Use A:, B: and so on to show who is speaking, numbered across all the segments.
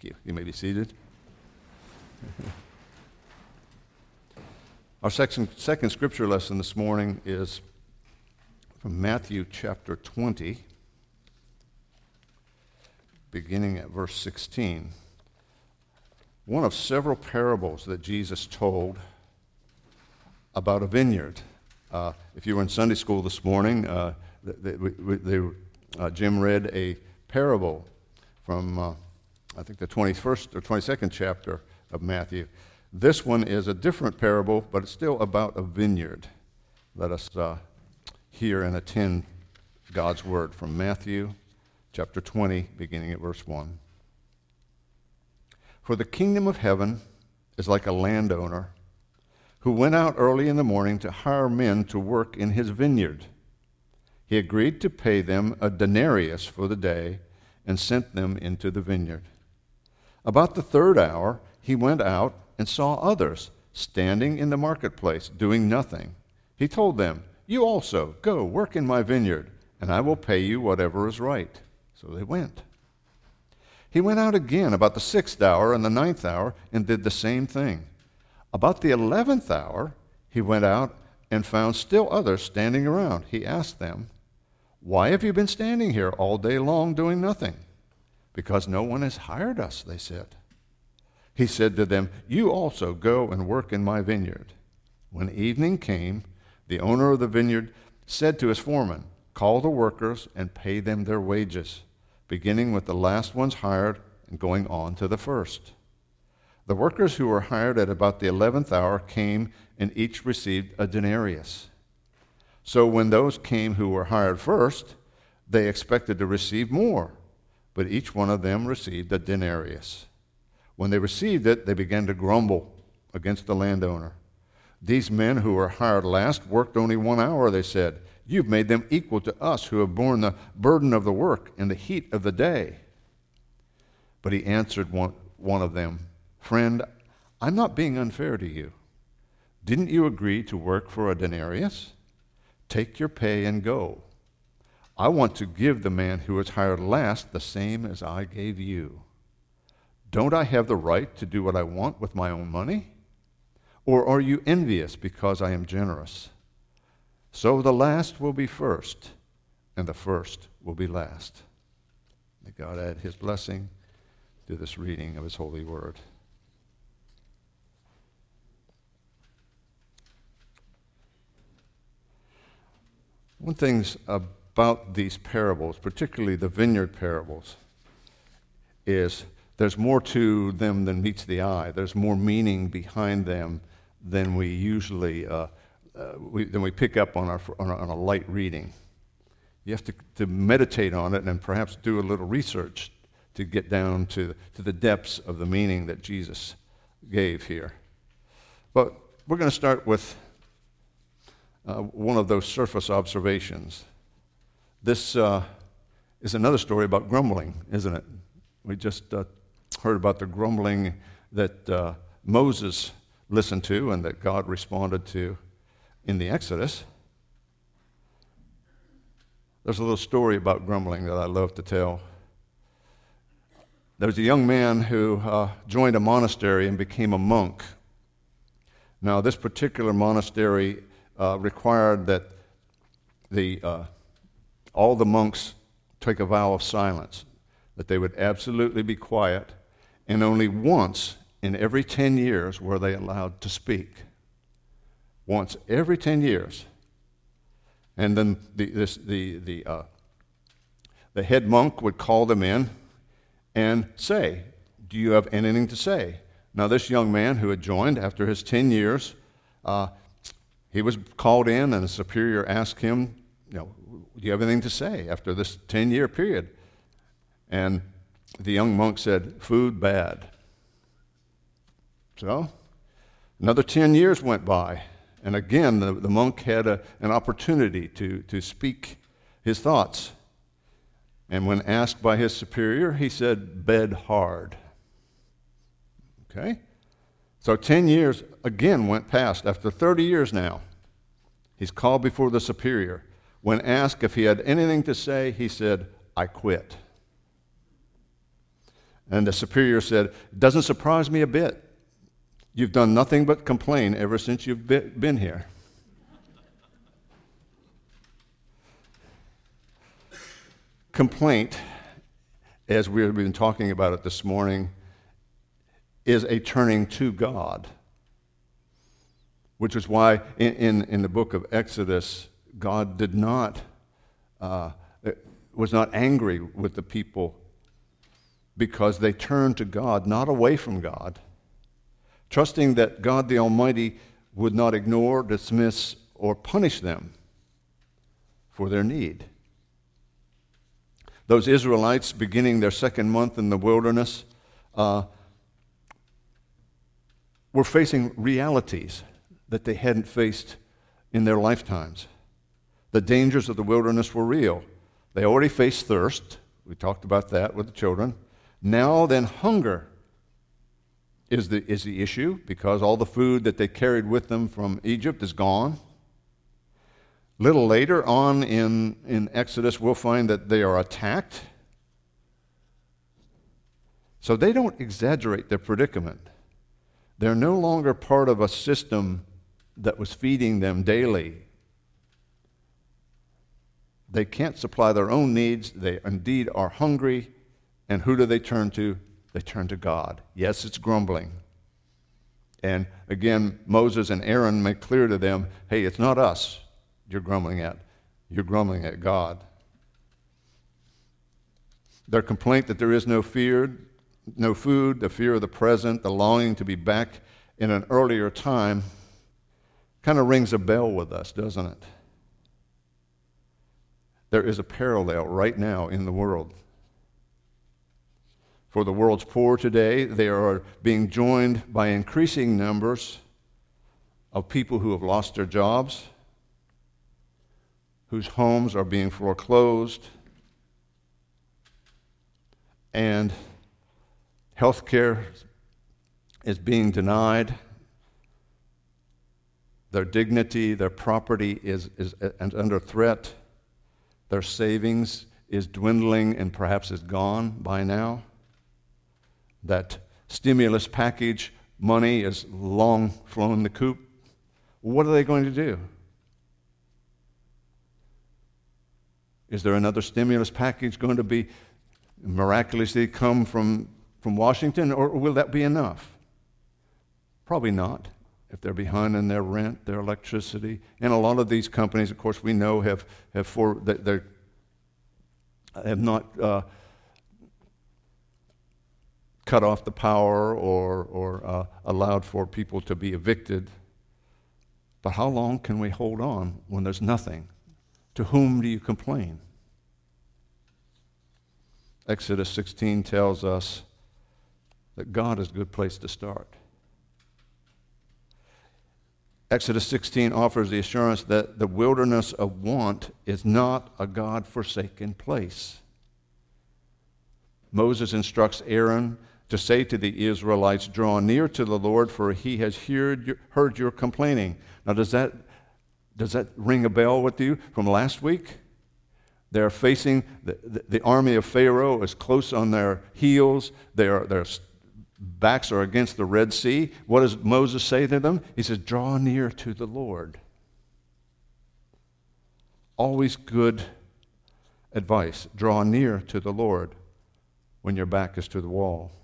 A: Thank you. You may be seated. Our second scripture lesson this morning is from Matthew chapter 20, beginning at verse 16. One of several parables that Jesus told about a vineyard. If you were in Sunday school this morning, Jim read a parable from, I think, the 21st or 22nd chapter of Matthew. This one is a different parable, but it's still about a vineyard. Let us hear and attend God's word from Matthew chapter 20, beginning at verse 1. For the kingdom of heaven is like a landowner who went out early in the morning to hire men to work in his vineyard. He agreed to pay them a denarius for the day and sent them into the vineyard. About the third hour, he went out and saw others standing in the marketplace doing nothing. He told them, "You also go work in my vineyard, and I will pay you whatever is right." So they went. He went out again about the 6th hour and the 9th hour and did the same thing. About the 11th hour, he went out and found still others standing around. He asked them, "Why have you been standing here all day long doing nothing?" "Because no one has hired us," they said. He said to them, "You also go and work in my vineyard." When evening came, the owner of the vineyard said to his foreman, "Call the workers and pay them their wages, beginning with the last ones hired and going on to the first." The workers who were hired at about the 11th hour came and each received a denarius. So when those came who were hired first, they expected to receive more, but each one of them received a denarius. When they received it, they began to grumble against the landowner. "These men who were hired last worked only 1 hour," they said. "You've made them equal to us who have borne the burden of the work and the heat of the day." But he answered one of them, "Friend, I'm not being unfair to you. Didn't you agree to work for a denarius? Take your pay and go. I want to give the man who was hired last the same as I gave you. Don't I have the right to do what I want with my own money? Or are you envious because I am generous? So the last will be first, and the first will be last." May God add his blessing to this reading of his holy word. One thing about these parables, particularly the vineyard parables, is there's more to them than meets the eye. There's more meaning behind them than we usually than we pick up on a light reading. You have to meditate on it and perhaps do a little research to get down to the depths of the meaning that Jesus gave here. But we're going to start with one of those surface observations. This is another story about grumbling, isn't it? We just heard about the grumbling that Moses listened to and that God responded to in the Exodus. There's a little story about grumbling that I love to tell. There was a young man who joined a monastery and became a monk. Now, this particular monastery required that all the monks take a vow of silence, that they would absolutely be quiet, and only once in every 10 years were they allowed to speak. Once every 10 years. And then the head monk would call them in and say, "Do you have anything to say?" Now, this young man who had joined after his 10 years, he was called in, and the superior asked him, "Do you have anything to say after this 10-year period?" And the young monk said, "Food bad." So, another 10 years went by, and again the monk had an opportunity to speak his thoughts. And when asked by his superior, he said, "Bed hard." Okay? So 10 years again went past. After 30 years now, he's called before the superior. When asked if he had anything to say, he said, "I quit." And the superior said, "Doesn't surprise me a bit. You've done nothing but complain ever since you've been here." Complaint, as we've been talking about it this morning, is a turning to God, which is why in the book of Exodus, God was not angry with the people because they turned to God, not away from God, trusting that God the Almighty would not ignore, dismiss, or punish them for their need. Those Israelites, beginning their second month in the wilderness, were facing realities that they hadn't faced in their lifetimes. The dangers of the wilderness were real. They already faced thirst. We talked about that with the children. Now then, hunger is the issue, because all the food that they carried with them from Egypt is gone. Little later on in Exodus, we'll find that they are attacked. So they don't exaggerate their predicament. They're no longer part of a system that was feeding them daily. They can't supply their own needs. They indeed are hungry. And who do they turn to? They turn to God. Yes, it's grumbling. And again, Moses and Aaron make clear to them, hey, it's not us you're grumbling at. You're grumbling at God. Their complaint that there is no food, the fear of the present, the longing to be back in an earlier time, kind of rings a bell with us, doesn't it? There is a parallel right now in the world. For the world's poor today, they are being joined by increasing numbers of people who have lost their jobs, whose homes are being foreclosed, and health care is being denied. Their dignity, their property is under threat. Their savings is dwindling and perhaps is gone by now. That stimulus package money is long flown the coop. What are they going to do? Is there another stimulus package going to be miraculously come from Washington, or will that be enough? Probably not. If they're behind in their rent, their electricity, and a lot of these companies, of course, we know have not cut off the power or allowed for people to be evicted. But how long can we hold on when there's nothing? To whom do you complain? Exodus 16 tells us that God is a good place to start. Exodus 16 offers the assurance that the wilderness of want is not a God-forsaken place. Moses instructs Aaron to say to the Israelites, "Draw near to the Lord, for he has heard your complaining." Now, does that ring a bell with you from last week? They're facing the army of Pharaoh is close on their heels. Their backs are against the Red Sea. What does Moses say to them? He says, "Draw near to the Lord." Always good advice. Draw near to the Lord when your back is to the wall.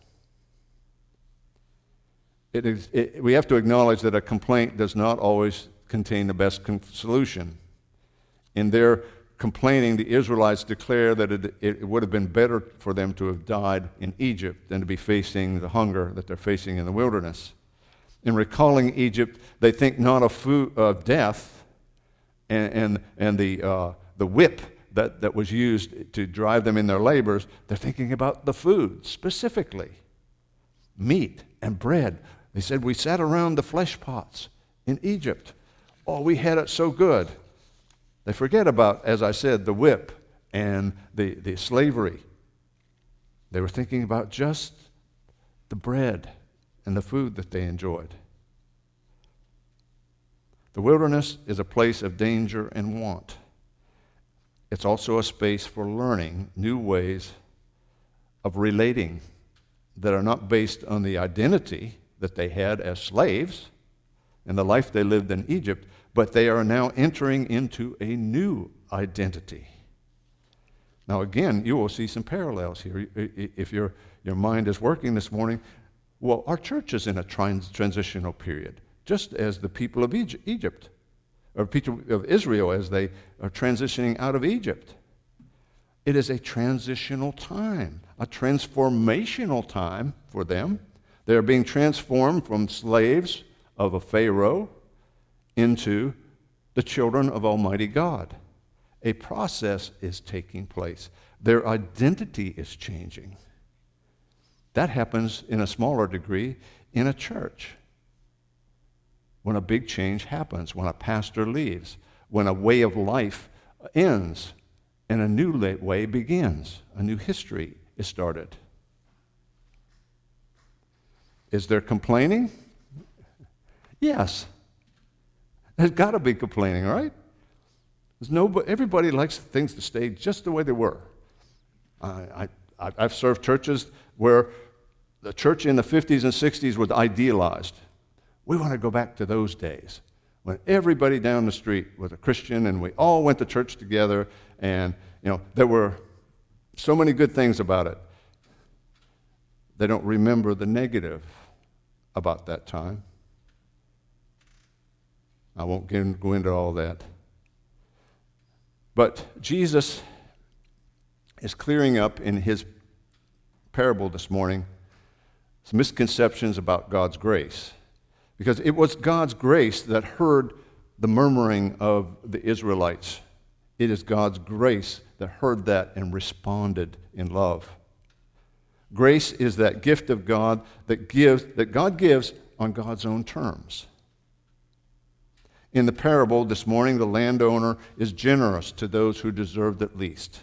A: We have to acknowledge that a complaint does not always contain the best solution. In their complaining, the Israelites declare that it would have been better for them to have died in Egypt than to be facing the hunger that they're facing in the wilderness. In recalling Egypt, they think not of death and the whip that was used to drive them in their labors. They're thinking about the food, specifically meat and bread. They said, "We sat around the flesh pots in Egypt. Oh, we had it so good." They forget about, as I said, the whip and the slavery. They were thinking about just the bread and the food that they enjoyed. The wilderness is a place of danger and want. It's also a space for learning new ways of relating that are not based on the identity that they had as slaves and the life they lived in Egypt, but they are now entering into a new identity. Now, again, you will see some parallels here. If your mind is working this morning, well, our church is in a transitional period, just as the people of Egypt, or people of Israel as they are transitioning out of Egypt. It is a transitional time, a transformational time for them. They are being transformed from slaves of a Pharaoh into the children of Almighty God. A process is taking place. Their identity is changing. That happens in a smaller degree in a church. When a big change happens, when a pastor leaves, when a way of life ends, and a new way begins, a new history is started. Is there complaining? Yes. There's got to be complaining, right? Everybody likes things to stay just the way they were. I've served churches where the church in the 50s and 60s was idealized. We want to go back to those days when everybody down the street was a Christian and we all went to church together, and there were so many good things about it. They don't remember the negative about that time. I won't go into all that. But Jesus is clearing up in his parable this morning some misconceptions about God's grace. Because it was God's grace that heard the murmuring of the Israelites. It is God's grace that heard that and responded in love. Grace is that gift of God that God gives on God's own terms. In the parable this morning, the landowner is generous to those who deserved it least.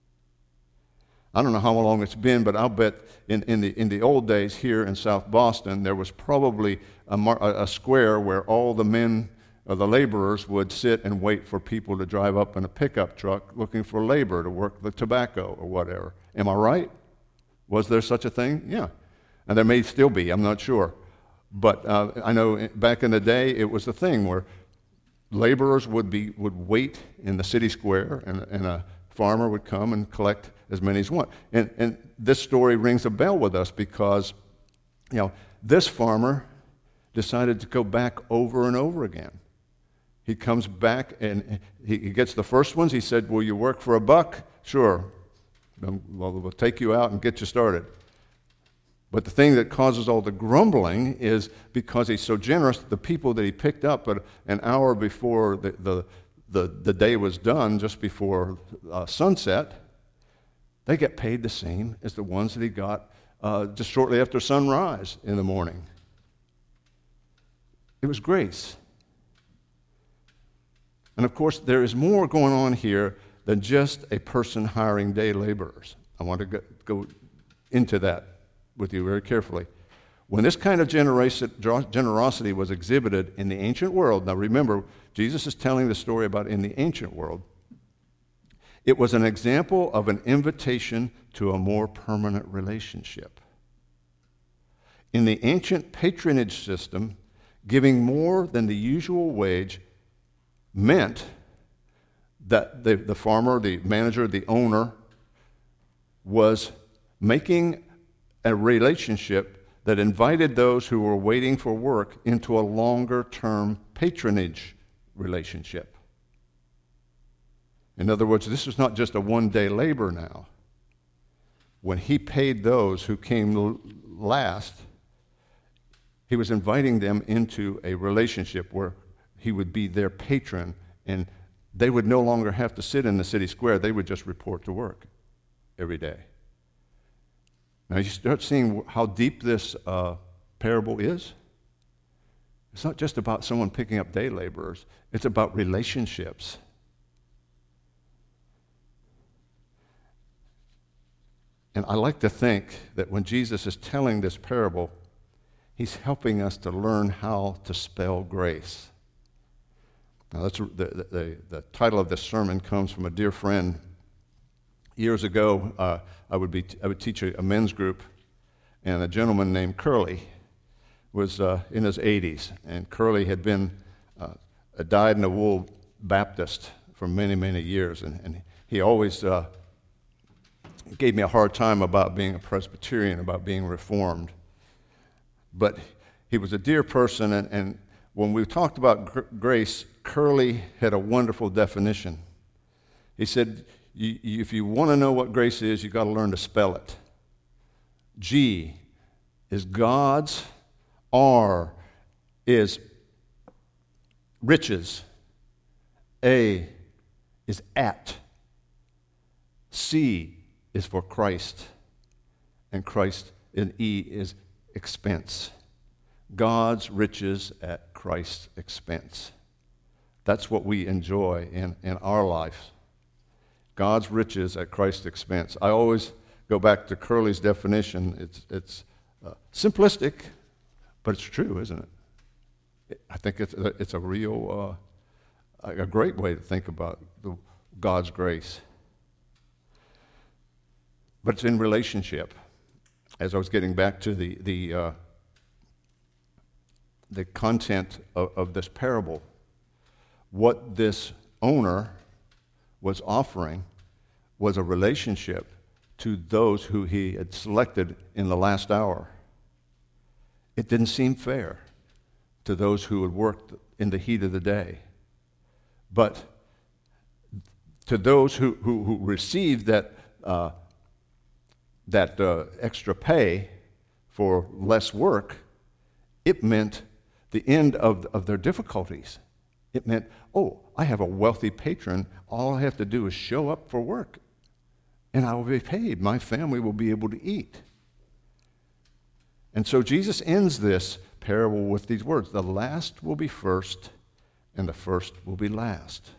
A: I don't know how long it's been, but I'll bet in the old days here in South Boston, there was probably a square where all the men or the laborers would sit and wait for people to drive up in a pickup truck looking for labor to work the tobacco or whatever. Am I right? Was there such a thing? Yeah. And there may still be, I'm not sure. But I know back in the day, it was the thing where laborers would wait in the city square, and a farmer would come and collect as many as want. And this story rings a bell with us because, this farmer decided to go back over and over again. He comes back and he gets the first ones. He said, "Will you work for $1? Sure. Well, we'll take you out and get you started." But the thing that causes all the grumbling is because he's so generous, the people that he picked up at an hour before the day was done, just before sunset, they get paid the same as the ones that he got just shortly after sunrise in the morning. It was grace. And of course, there is more going on here than just a person hiring day laborers. I want to go into that with you very carefully. When this kind of generosity was exhibited in the ancient world, now remember, Jesus is telling the story about in the ancient world, it was an example of an invitation to a more permanent relationship. In the ancient patronage system, giving more than the usual wage meant that the farmer, the manager, the owner was making a relationship that invited those who were waiting for work into a longer-term patronage relationship. In other words, this was not just a one-day labor now. When he paid those who came last, he was inviting them into a relationship where he would be their patron, and they would no longer have to sit in the city square. They would just report to work every day. Now you start seeing how deep this parable is. It's not just about someone picking up day laborers. It's about relationships. And I like to think that when Jesus is telling this parable, he's helping us to learn how to spell grace. Now, that's the title of this sermon comes from a dear friend. Years ago, I would teach a men's group, and a gentleman named Curly was in his 80s, and Curly had been a dyed-in-the-wool Baptist for many, many years, and he always gave me a hard time about being a Presbyterian, about being Reformed. But he was a dear person, and when we talked about grace, Curly had a wonderful definition. He said, if you want to know what grace is, you've got to learn to spell it. G is God's, R is riches, A is at, C is for Christ, and Christ in E is expense. God's riches at Christ's expense. That's what we enjoy in our life. God's riches at Christ's expense. I always go back to Curly's definition. It's simplistic, but it's true, isn't it? I think it's a real, a great way to think about God's grace. But it's in relationship. As I was getting back to the content of this parable, what this owner was offering was a relationship to those who he had selected in the last hour. It didn't seem fair to those who had worked in the heat of the day. But to those who received that extra pay for less work, it meant the end of their difficulties. It meant, oh, I have a wealthy patron. All I have to do is show up for work, and I will be paid. My family will be able to eat. And so Jesus ends this parable with these words: the last will be first, and the first will be last.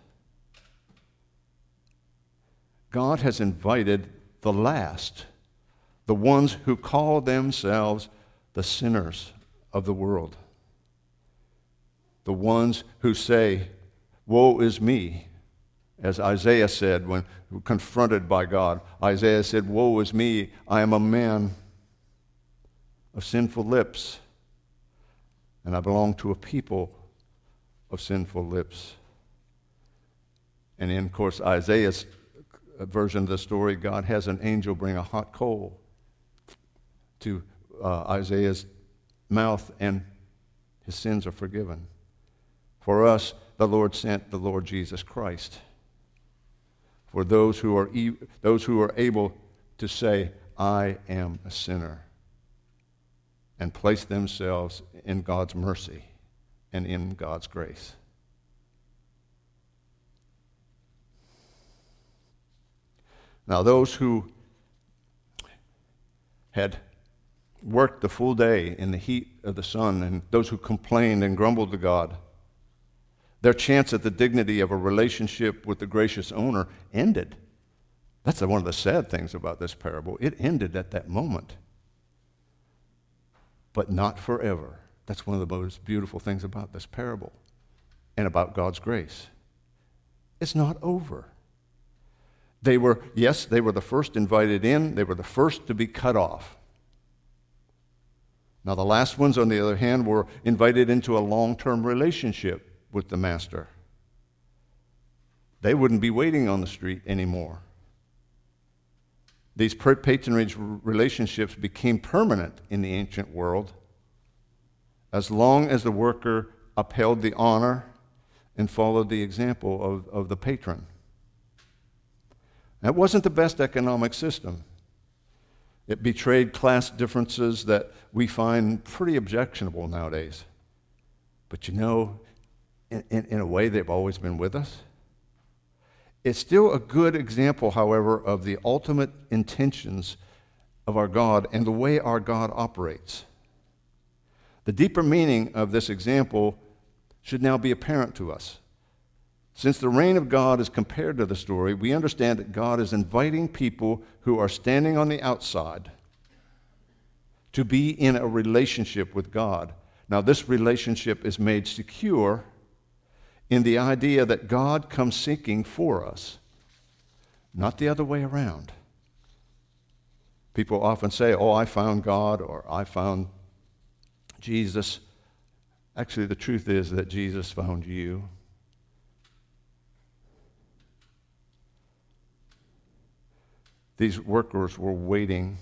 A: God has invited the last, the ones who call themselves the sinners of the world, the ones who say, woe is me, as Isaiah said when confronted by God. Isaiah said, woe is me, I am a man of sinful lips, and I belong to a people of sinful lips. And in, of course, Isaiah's version of the story, God has an angel bring a hot coal to Isaiah's mouth, and his sins are forgiven. For us, the Lord sent the Lord Jesus Christ. For those who are able to say, I am a sinner, and place themselves in God's mercy and in God's grace. Now, those who had worked the full day in the heat of the sun, and those who complained and grumbled to God, their chance at the dignity of a relationship with the gracious owner ended. That's one of the sad things about this parable. It ended at that moment. But not forever. That's one of the most beautiful things about this parable and about God's grace. It's not over. They were the first invited in. They were the first to be cut off. Now, the last ones, on the other hand, were invited into a long-term relationship with the master. They wouldn't be waiting on the street anymore. These patronage relationships became permanent in the ancient world as long as the worker upheld the honor and followed the example of the patron. That wasn't the best economic system. It betrayed class differences that we find pretty objectionable nowadays. But you know, in a way, they've always been with us. It's still a good example, however, of the ultimate intentions of our God and the way our God operates. The deeper meaning of this example should now be apparent to us. Since the reign of God is compared to the story, we understand that God is inviting people who are standing on the outside to be in a relationship with God. Now, this relationship is made secure in the idea that God comes seeking for us, not the other way around. People often say, oh, I found God or I found Jesus. Actually, the truth is that Jesus found you. These workers were waiting.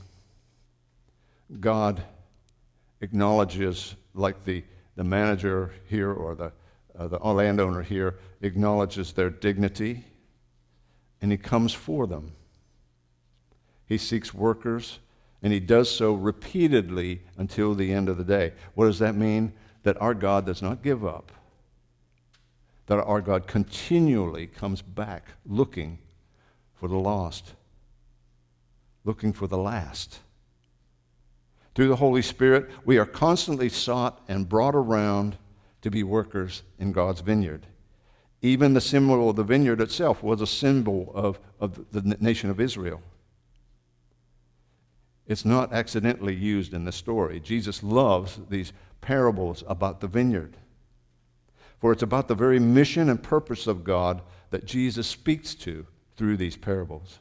A: God acknowledges, like the manager here or the landowner here acknowledges their dignity, and he comes for them. He seeks workers, and he does so repeatedly until the end of the day. What does that mean? That our God does not give up. That our God continually comes back looking for the lost, looking for the last. Through the Holy Spirit, we are constantly sought and brought around to be workers in God's vineyard. Even the symbol of the vineyard itself was a symbol of the nation of Israel. It's not accidentally used in the story. Jesus loves these parables about the vineyard. For it's about the very mission and purpose of God that Jesus speaks to through these parables.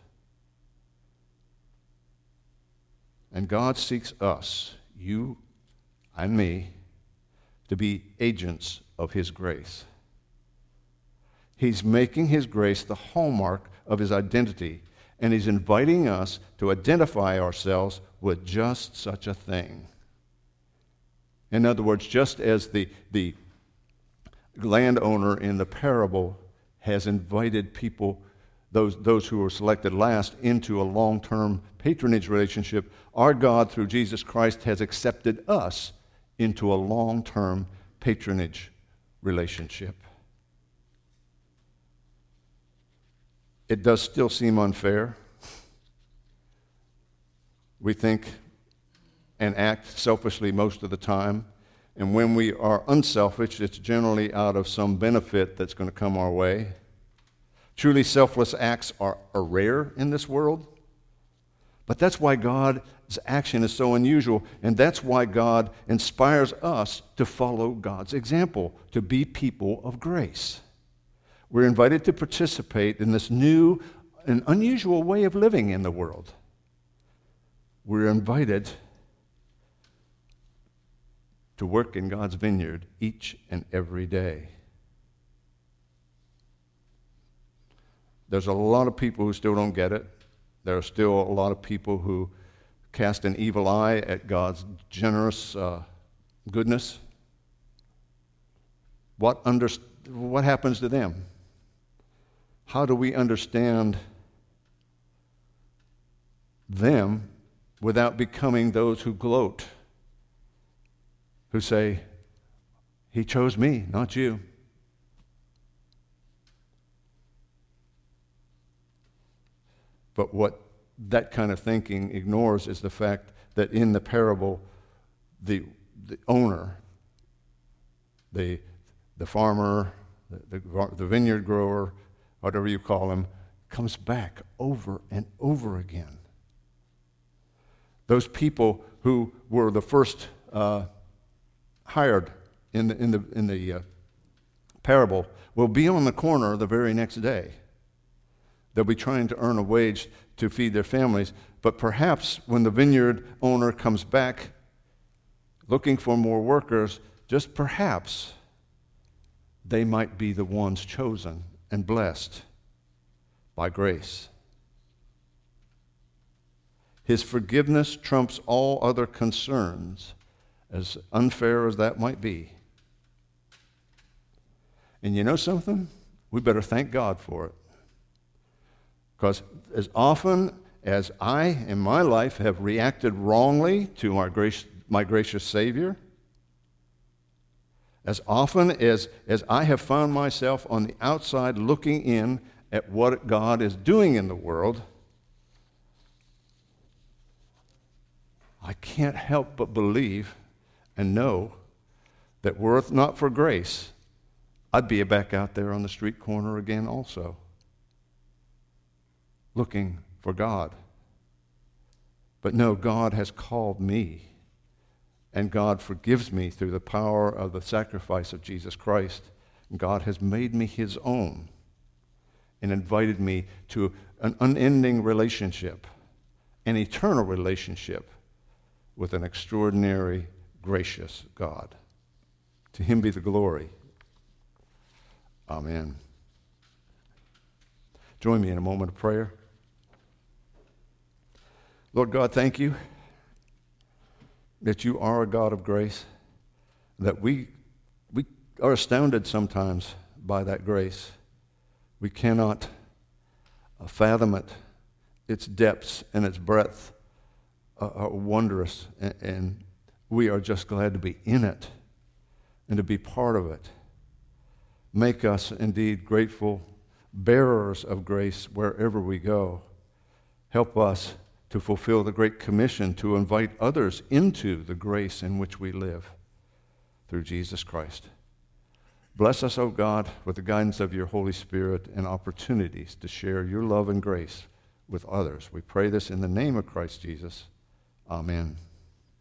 A: And God seeks us, you and me, to be agents of His grace. He's making His grace the hallmark of His identity, and He's inviting us to identify ourselves with just such a thing. In other words, just as the landowner in the parable has invited people, those who were selected last, into a long-term patronage relationship, our God, through Jesus Christ, has accepted us into a long-term patronage relationship. It does still seem unfair. We think and act selfishly most of the time, and when we are unselfish, it's generally out of some benefit that's going to come our way. Truly selfless acts are rare in this world, but that's why God's action is so unusual, and that's why God inspires us to follow God's example, to be people of grace. We're invited to participate in this new and unusual way of living in the world. We're invited to work in God's vineyard each and every day. There's a lot of people who still don't get it. There are still a lot of people who cast an evil eye at God's generous goodness. What happens to them? How do we understand them without becoming those who gloat, who say, He chose me, not you? But what that kind of thinking ignores is the fact that in the parable, the owner, the farmer, the vineyard grower, whatever you call him, comes back over and over again. Those people who were the first hired in the parable will be on the corner the very next day. They'll be trying to earn a wage to feed their families, but perhaps when the vineyard owner comes back looking for more workers, just perhaps they might be the ones chosen and blessed by grace. His forgiveness trumps all other concerns, as unfair as that might be. And you know something? We better thank God for it. Because as often as I, in my life, have reacted wrongly to my gracious Savior, as often as I have found myself on the outside looking in at what God is doing in the world, I can't help but believe and know that were it not for grace, I'd be back out there on the street corner again also, looking for God. But no, God has called me, and God forgives me through the power of the sacrifice of Jesus Christ. And God has made me His own and invited me to an unending relationship, an eternal relationship with an extraordinary, gracious God. To him be the glory. Amen. Join me in a moment of prayer. Lord God, thank you that you are a God of grace, that we are astounded sometimes by that grace. We cannot fathom it. Its depths and its breadth are wondrous, and we are just glad to be in it and to be part of it. Make us indeed grateful bearers of grace wherever we go. Help us to fulfill the Great Commission to invite others into the grace in which we live through Jesus Christ. Bless us, O God, with the guidance of your Holy Spirit and opportunities to share your love and grace with others. We pray this in the name of Christ Jesus. Amen.